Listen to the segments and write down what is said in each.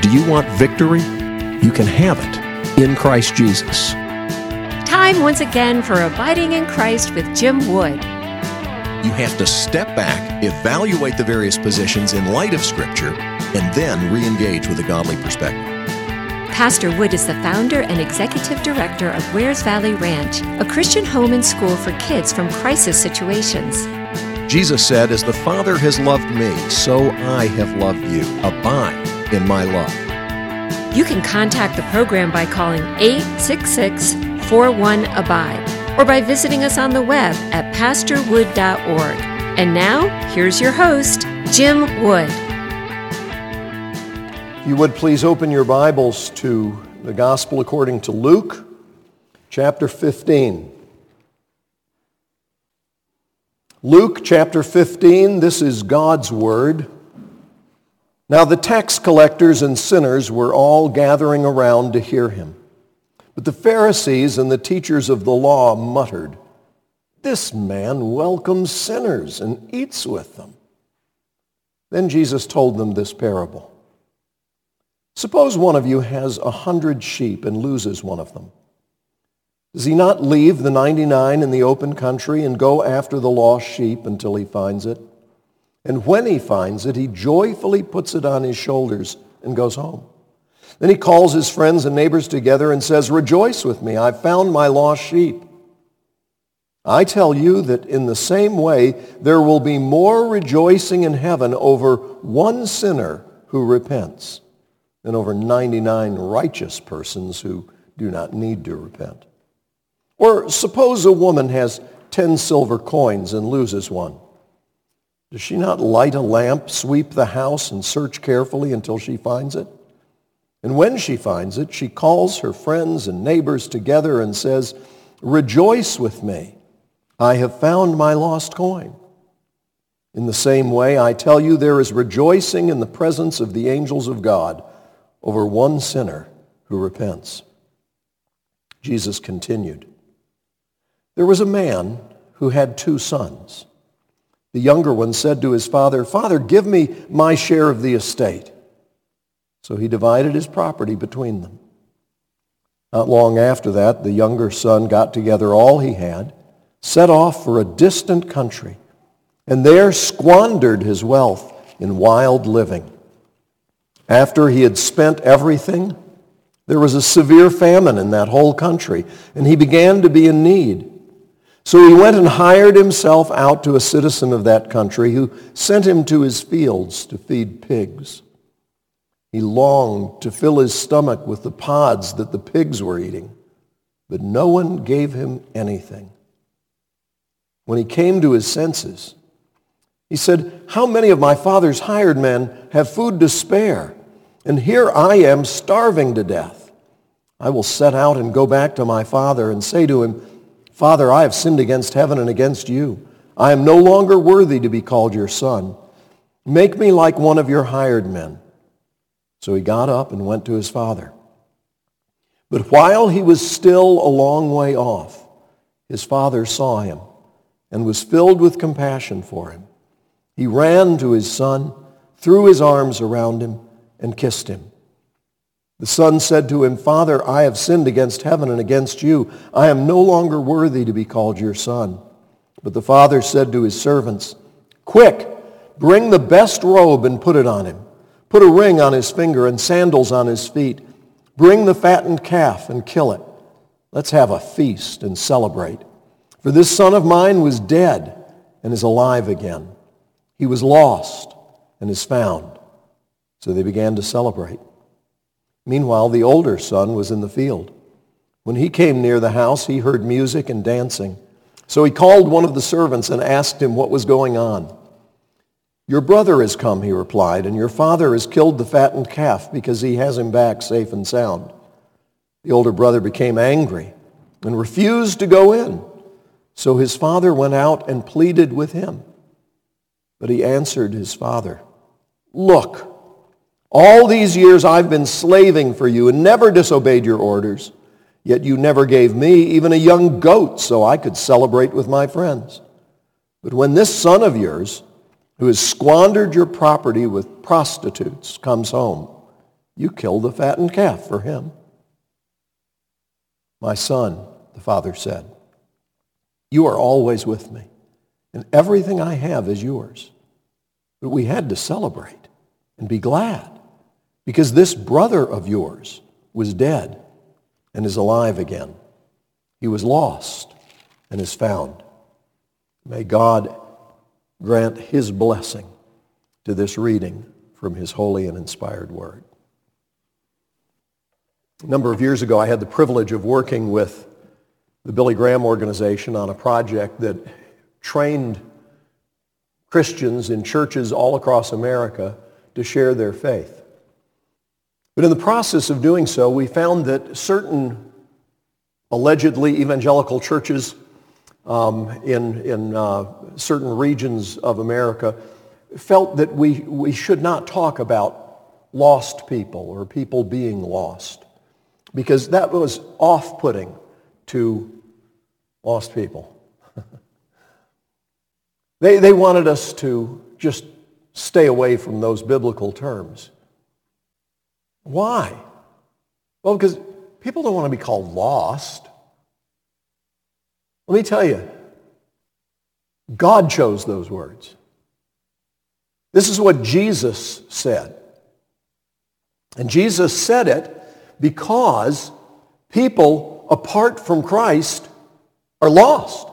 Do you want victory? You can have it in Christ Jesus. Time once again for Abiding in Christ with Jim Wood. You have to step back, evaluate the various positions in light of Scripture, and then re-engage with a godly perspective. Pastor Wood is the founder and executive director of Wares Valley Ranch, a Christian home and school for kids from crisis situations. Jesus said, "As the Father has loved me, so I have loved you. Abide in my love." You can contact the program by calling 866-41-ABIDE or by visiting us on the web at pastorwood.org. And now, here's your host, Jim Wood. If you would please open your Bibles to the Gospel according to Luke, chapter 15. Luke chapter 15, this is God's Word. Now the tax collectors and sinners were all gathering around to hear him. But the Pharisees and the teachers of the law muttered, "This man welcomes sinners and eats with them." Then Jesus told them this parable. Suppose one of you has 100 sheep and loses one of them. Does he not leave the 99 in the open country and go after the lost sheep until he finds it? And when he finds it, he joyfully puts it on his shoulders and goes home. Then he calls his friends and neighbors together and says, "Rejoice with me, I've found my lost sheep." I tell you that in the same way, there will be more rejoicing in heaven over one sinner who repents than over 99 righteous persons who do not need to repent. Or suppose a woman has 10 silver coins and loses one. Does she not light a lamp, sweep the house, and search carefully until she finds it? And when she finds it, she calls her friends and neighbors together and says, "Rejoice with me, I have found my lost coin." In the same way, I tell you, there is rejoicing in the presence of the angels of God over one sinner who repents. Jesus continued, "There was a man who had 2 sons. The younger one said to his father, 'Father, give me my share of the estate.' So he divided his property between them. Not long after that, the younger son got together all he had, set off for a distant country, and there squandered his wealth in wild living. After he had spent everything, there was a severe famine in that whole country, and he began to be in need. So he went and hired himself out to a citizen of that country who sent him to his fields to feed pigs. He longed to fill his stomach with the pods that the pigs were eating, but no one gave him anything. When he came to his senses, he said, 'How many of my father's hired men have food to spare? And here I am starving to death. I will set out and go back to my father and say to him, Father, I have sinned against heaven and against you. I am no longer worthy to be called your son. Make me like one of your hired men.' So he got up and went to his father. But while he was still a long way off, his father saw him and was filled with compassion for him. He ran to his son, threw his arms around him, and kissed him. The son said to him, 'Father, I have sinned against heaven and against you. I am no longer worthy to be called your son.' But the father said to his servants, 'Quick, bring the best robe and put it on him. Put a ring on his finger and sandals on his feet. Bring the fattened calf and kill it. Let's have a feast and celebrate. For this son of mine was dead and is alive again. He was lost and is found.' So they began to celebrate. Meanwhile, the older son was in the field. When he came near the house, he heard music and dancing. So he called one of the servants and asked him what was going on. 'Your brother has come,' he replied, 'and your father has killed the fattened calf because he has him back safe and sound.' The older brother became angry and refused to go in. So his father went out and pleaded with him. But he answered his father, 'Look, all these years I've been slaving for you and never disobeyed your orders. Yet you never gave me even a young goat so I could celebrate with my friends. But when this son of yours, who has squandered your property with prostitutes, comes home, You killed the fattened calf for him. My son, the father said, you are always with me, and everything I have is yours. But we had to celebrate and be glad, because this brother of yours was dead and is alive again. He was lost and is found. May God grant his blessing to this reading from his holy and inspired word. A number of years ago, I had the privilege of working with the Billy Graham organization on a project that trained Christians in churches all across America to share their faith. But in the process of doing so, we found that certain allegedly evangelical churches in certain regions of America felt that we should not talk about lost people or people being lost, because that was off-putting to lost people. They wanted us to just stay away from those biblical terms. Why? Well, because people don't want to be called lost. Let me tell you, God chose those words. This is what Jesus said. And Jesus said it because people apart from Christ are lost.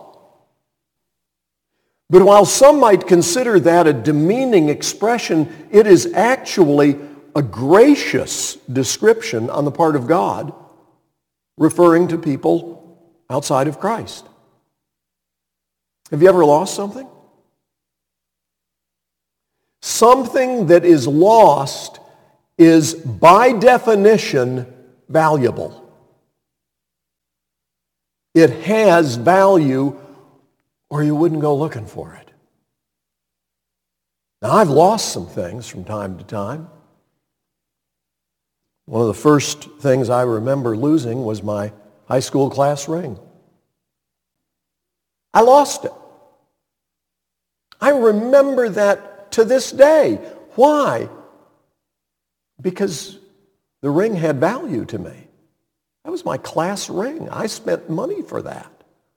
But while some might consider that a demeaning expression, it is actually a gracious description on the part of God referring to people outside of Christ. Have you ever lost something? Something that is lost is by definition valuable. It has value, or you wouldn't go looking for it. Now, I've lost some things from time to time. One of the first things I remember losing was my high school class ring. I lost it. I remember that to this day. Why? Because the ring had value to me. That was my class ring. I spent money for that.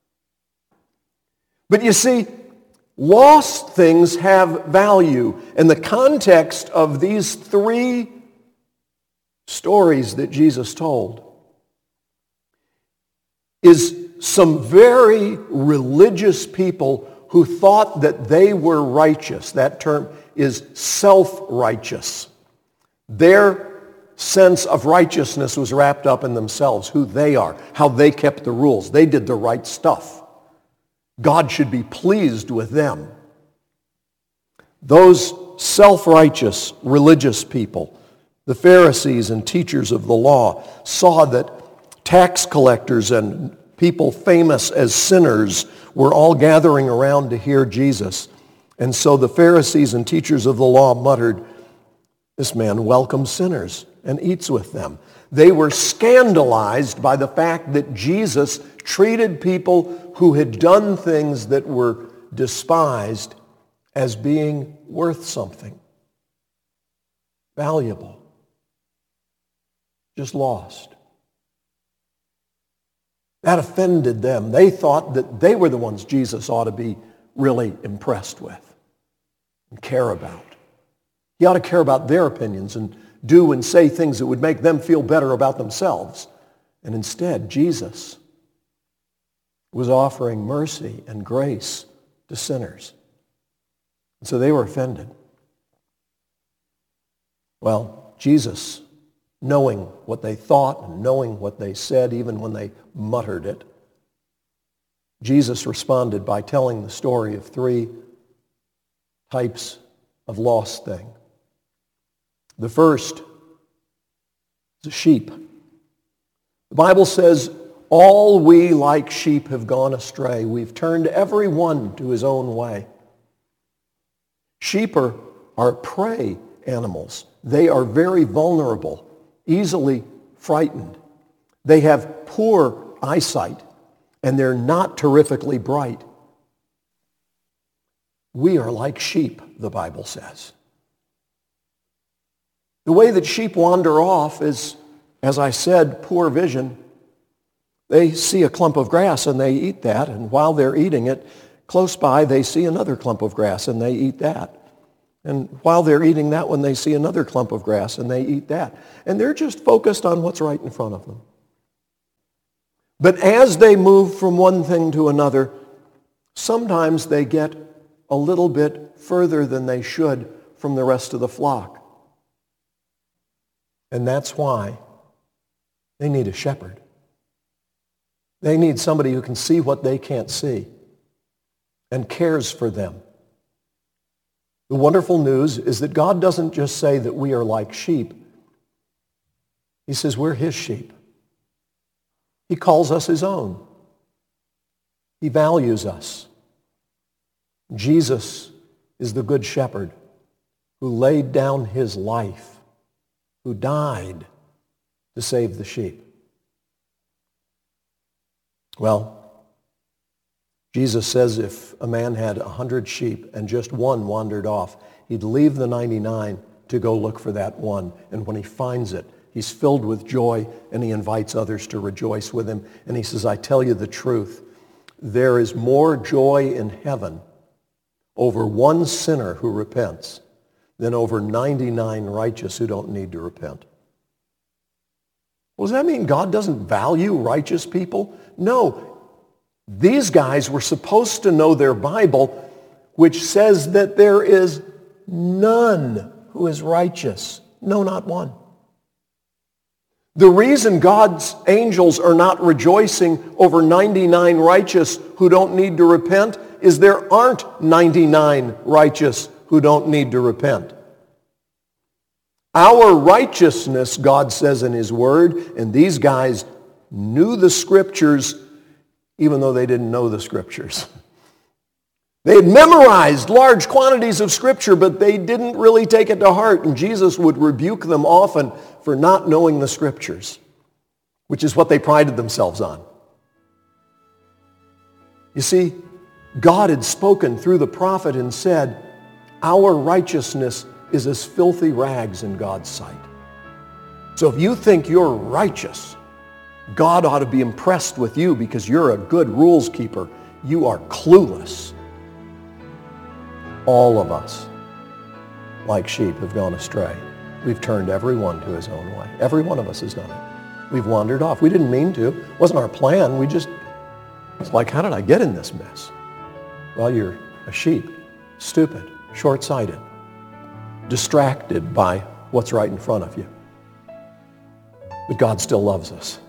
But you see, lost things have value. And the context of these three stories that Jesus told is some very religious people who thought that they were righteous. That term is self-righteous. Their sense of righteousness was wrapped up in themselves, who they are, how they kept the rules. They did the right stuff. God should be pleased with them. Those self-righteous religious people, the Pharisees and teachers of the law, saw that tax collectors and people famous as sinners were all gathering around to hear Jesus. And so the Pharisees and teachers of the law muttered, "This man welcomes sinners and eats with them." They were scandalized by the fact that Jesus treated people who had done things that were despised as being worth something, valuable, just lost. That offended them. They thought that they were the ones Jesus ought to be really impressed with and care about. He ought to care about their opinions and do and say things that would make them feel better about themselves. And instead, Jesus was offering mercy and grace to sinners. And so they were offended. Well, Jesus, knowing what they thought and knowing what they said, even when they muttered it, Jesus responded by telling the story of three types of lost thing. The first is a sheep. The Bible says, "All we like sheep have gone astray. We've turned every one to his own way." Sheep are prey animals. They are very vulnerable, easily frightened. They have poor eyesight, and they're not terrifically bright. We are like sheep, the Bible says. The way that sheep wander off is, as I said, poor vision. They see a clump of grass and they eat that, and while they're eating it, close by they see another clump of grass and they eat that. And while they're eating that one, they see another clump of grass and they eat that. And they're just focused on what's right in front of them. But as they move from one thing to another, sometimes they get a little bit further than they should from the rest of the flock. And that's why they need a shepherd. They need somebody who can see what they can't see and cares for them. The wonderful news is that God doesn't just say that we are like sheep. He says we're his sheep. He calls us his own. He values us. Jesus is the good shepherd who laid down his life, who died to save the sheep. Well, Jesus says if a man had 100 sheep and just one wandered off, he'd leave the 99 to go look for that one. And when he finds it, he's filled with joy and he invites others to rejoice with him. And he says, I tell you the truth, there is more joy in heaven over one sinner who repents than over 99 righteous who don't need to repent. Well, does that mean God doesn't value righteous people? No. These guys were supposed to know their Bible, which says that there is none who is righteous. No, not one. The reason God's angels are not rejoicing over 99 righteous who don't need to repent is there aren't 99 righteous who don't need to repent. Our righteousness, God says in his word, and these guys knew the scriptures even though they didn't know the scriptures. They had memorized large quantities of scripture, but they didn't really take it to heart, and Jesus would rebuke them often for not knowing the scriptures, which is what they prided themselves on. You see, God had spoken through the prophet and said, our righteousness is as filthy rags in God's sight. So if you think you're righteous, God ought to be impressed with you because you're a good rules keeper. You are clueless. All of us, like sheep, have gone astray. We've turned everyone to his own way. Every one of us has done it. We've wandered off. We didn't mean to. It wasn't our plan. It's like, how did I get in this mess? Well, you're a sheep, stupid, short-sighted, distracted by what's right in front of you. But God still loves us.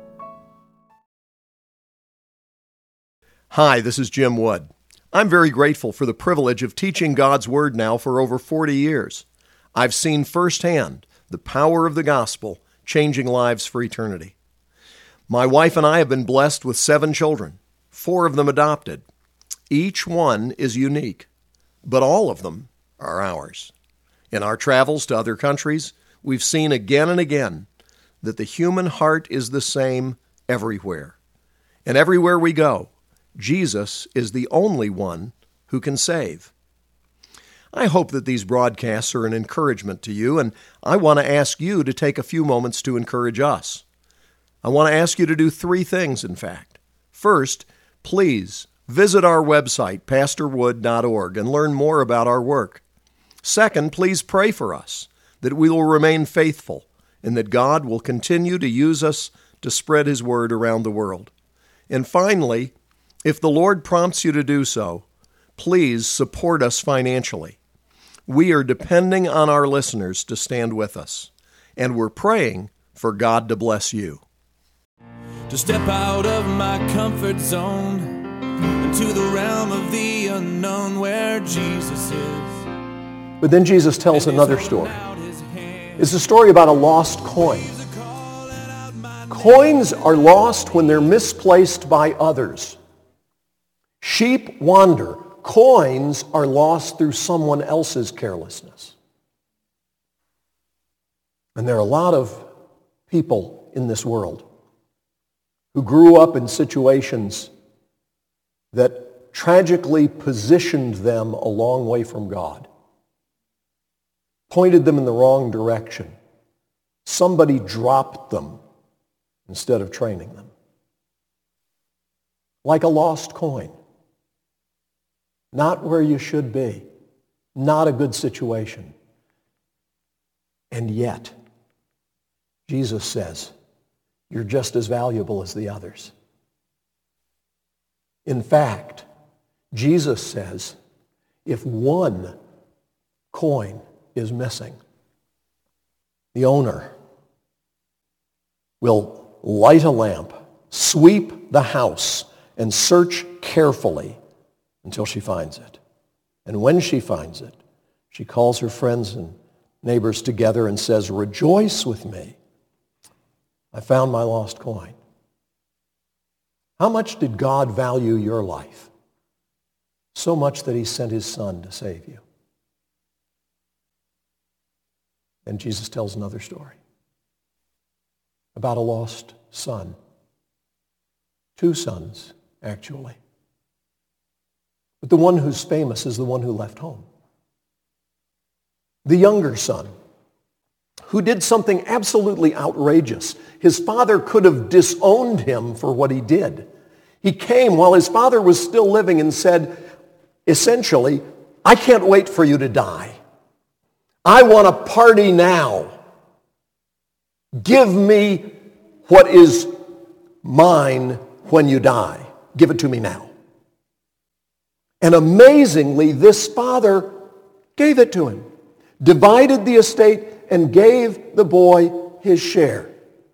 Hi, this is Jim Wood. I'm very grateful for the privilege of teaching God's Word now for over 40 years. I've seen firsthand the power of the gospel changing lives for eternity. My wife and I have been blessed with 7 children, 4 of them adopted. Each one is unique, but all of them are ours. In our travels to other countries, we've seen again and again that the human heart is the same everywhere. And everywhere we go, Jesus is the only one who can save. I hope that these broadcasts are an encouragement to you, and I want to ask you to take a few moments to encourage us. I want to ask you to do 3 things, in fact. First, please visit our website, pastorwood.org, and learn more about our work. Second, please pray for us, that we will remain faithful, and that God will continue to use us to spread his word around the world. And finally, if the Lord prompts you to do so, please support us financially. We are depending on our listeners to stand with us, and we're praying for God to bless you. To step out of my comfort zone into the realm of the unknown where Jesus is. But then Jesus tells another story. It's a story about a lost coin. Coins are lost when they're misplaced by others. Sheep wander. Coins are lost through someone else's carelessness. And there are a lot of people in this world who grew up in situations that tragically positioned them a long way from God. pointed them in the wrong direction. Somebody dropped them instead of training them. Like a lost coin. Not where you should be. Not a good situation. And yet, Jesus says, you're just as valuable as the others. In fact, Jesus says, if one coin is missing, the owner will light a lamp, sweep the house, and search carefully until she finds it. And when she finds it, she calls her friends and neighbors together and says, rejoice with me. I found my lost coin. How much did God value your life? So much that he sent his son to save you. And Jesus tells another story about a lost son. Two sons, actually. But the one who's famous is the one who left home. The younger son, who did something absolutely outrageous. His father could have disowned him for what he did. He came while his father was still living and said, essentially, I can't wait for you to die. I want to party now. Give me what is mine when you die. Give it to me now. And amazingly, this father gave it to him, divided the estate, and gave the boy his share.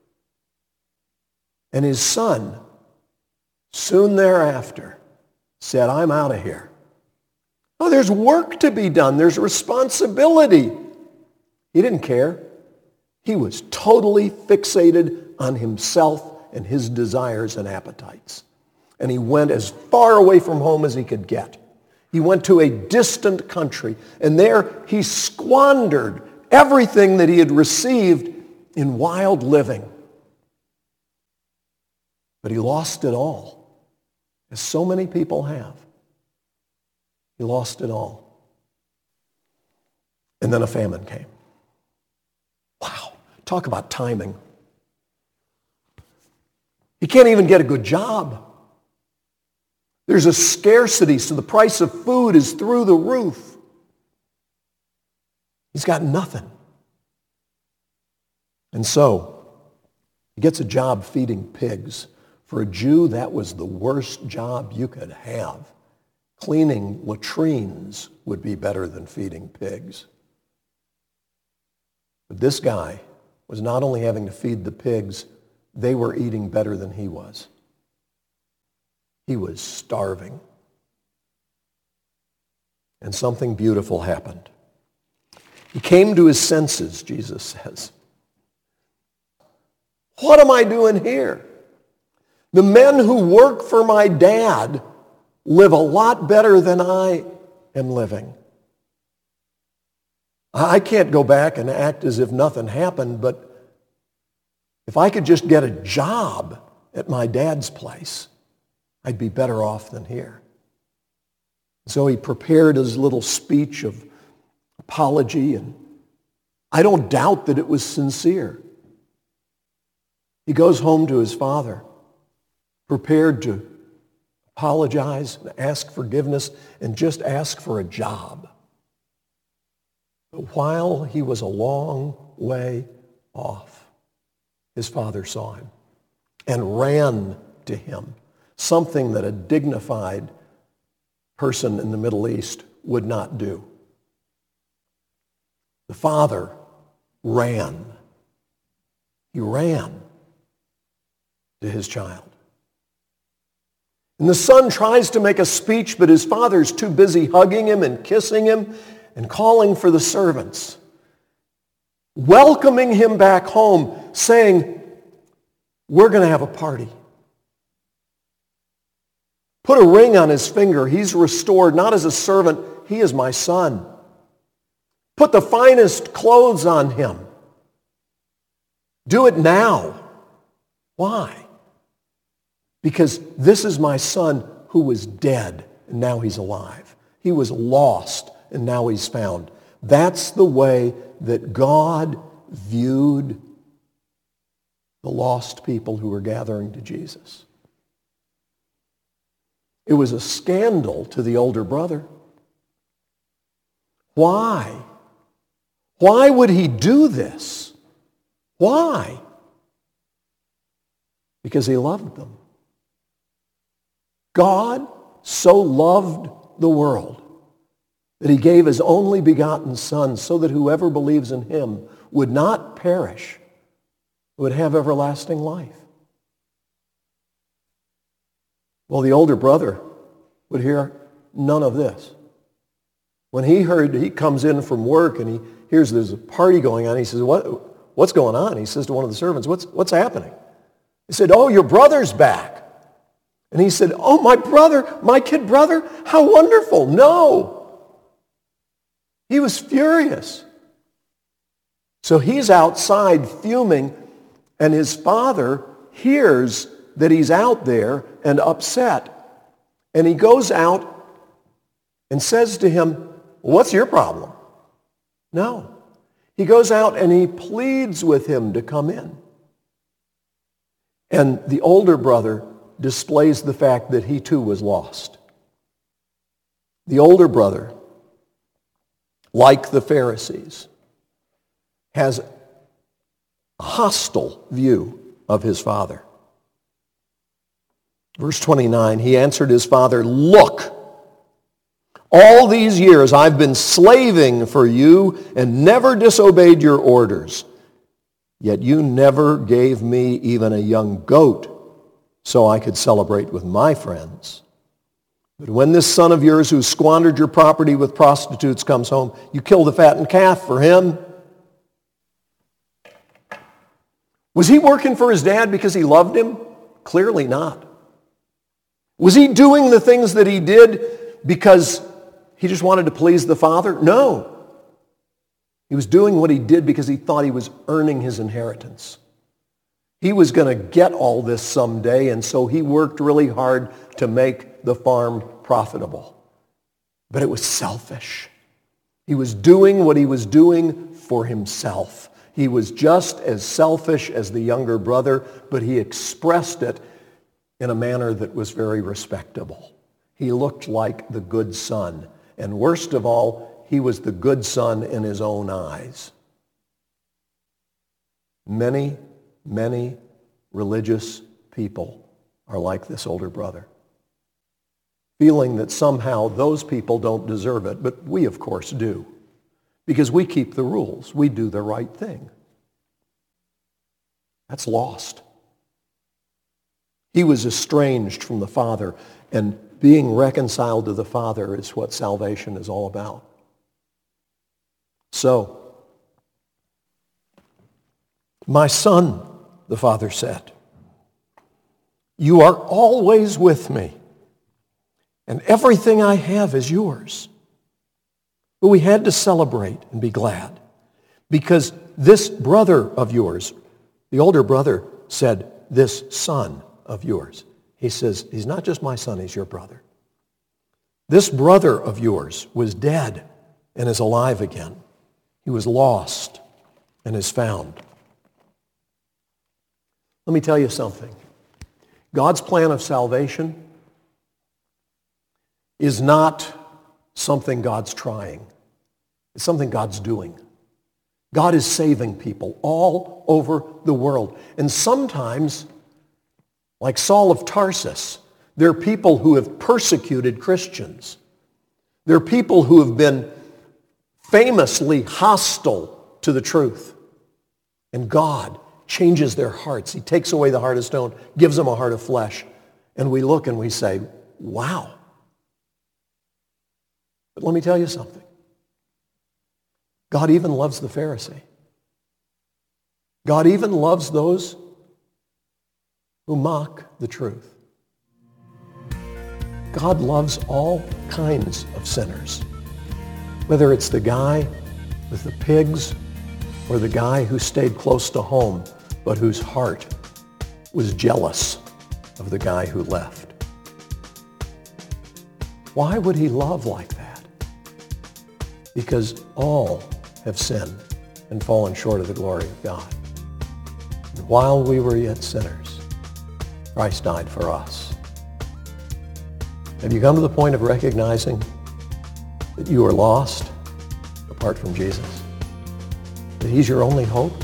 And his son, soon thereafter, said, I'm out of here. Oh, there's work to be done. There's responsibility. He didn't care. He was totally fixated on himself and his desires and appetites. And he went as far away from home as he could get. He went to a distant country, and there he squandered everything that he had received in wild living. But he lost it all, as so many people have. He lost it all. And then a famine came. Wow, talk about timing. He can't even get a good job. There's a scarcity, so the price of food is through the roof. He's got nothing. And so, he gets a job feeding pigs. For a Jew, that was the worst job you could have. Cleaning latrines would be better than feeding pigs. But this guy was not only having to feed the pigs, they were eating better than he was. He was starving. And something beautiful happened. He came to his senses, Jesus says. What am I doing here? The men who work for my dad live a lot better than I am living. I can't go back and act as if nothing happened, but if I could just get a job at my dad's place, I'd be better off than here. So he prepared his little speech of apology, and I don't doubt that it was sincere. He goes home to his father, prepared to apologize and ask forgiveness and just ask for a job. But while he was a long way off, his father saw him and ran to him, something that a dignified person in the Middle East would not do. The father ran. He ran to his child. And the son tries to make a speech, but his father's too busy hugging him and kissing him and calling for the servants, welcoming him back home, saying, we're going to have a party. Put a ring on his finger. He's restored, not as a servant. He is my son. Put the finest clothes on him. Do it now. Why? Because this is my son who was dead, and now he's alive. He was lost, and now he's found. That's the way that God viewed the lost people who were gathering to Jesus. It was a scandal to the older brother. Why? Why would he do this? Why? Because he loved them. God so loved the world that he gave his only begotten Son so that whoever believes in him would not perish, would have everlasting life. Well, the older brother would hear none of this. When he comes in from work and he hears there's a party going on, he says, what's going on? He says to one of the servants, what's happening? He said, oh, your brother's back. And he said, oh, my brother, my kid brother, how wonderful. No. He was furious. So he's outside fuming, and his father hears that he's out there and upset. And he goes out and says to him, what's your problem? No. He goes out and he pleads with him to come in. And the older brother displays the fact that he too was lost. The older brother, like the Pharisees, has a hostile view of his father. Verse 29, he answered his father, look, all these years I've been slaving for you and never disobeyed your orders. Yet you never gave me even a young goat so I could celebrate with my friends. But when this son of yours who squandered your property with prostitutes comes home, you kill the fattened calf for him. Was he working for his dad because he loved him? Clearly not. Was he doing the things that he did because he just wanted to please the father? No. He was doing what he did because he thought he was earning his inheritance. He was going to get all this someday, and so he worked really hard to make the farm profitable. But it was selfish. He was doing what he was doing for himself. He was just as selfish as the younger brother, but he expressed it in a manner that was very respectable. He looked like the good son. And worst of all, he was the good son in his own eyes. Many, many religious people are like this older brother, feeling that somehow those people don't deserve it, but we, of course, do, because we keep the rules. We do the right thing. That's lost. He was estranged from the Father, and being reconciled to the Father is what salvation is all about. So, my son, the father said, you are always with me, and everything I have is yours. But we had to celebrate and be glad, because this brother of yours, the older brother said, this son of yours. He says, he's not just my son, he's your brother. This brother of yours was dead and is alive again. He was lost and is found. Let me tell you something. God's plan of salvation is not something God's trying. It's something God's doing. God is saving people all over the world. And sometimes, like Saul of Tarsus, there are people who have persecuted Christians. There are people who have been famously hostile to the truth. And God changes their hearts. He takes away the heart of stone, gives them a heart of flesh. And we look and we say, wow. But let me tell you something. God even loves the Pharisee. God even loves those who mock the truth. God loves all kinds of sinners, whether it's the guy with the pigs or the guy who stayed close to home but whose heart was jealous of the guy who left. Why would he love like that? because all have sinned and fallen short of the glory of God. And while we were yet sinners, Christ died for us. Have you come to the point of recognizing that you are lost apart from Jesus? That he's your only hope?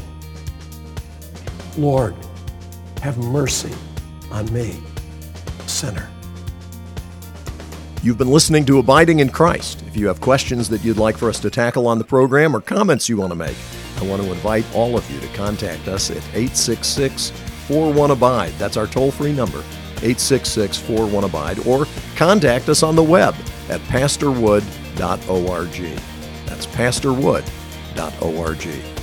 Lord, have mercy on me, a sinner. You've been listening to Abiding in Christ. If you have questions that you'd like for us to tackle on the program or comments you want to make, I want to invite all of you to contact us at 866-41-ABIDE. That's our toll-free number, 866-41-ABIDE, or contact us on the web at pastorwood.org. That's pastorwood.org.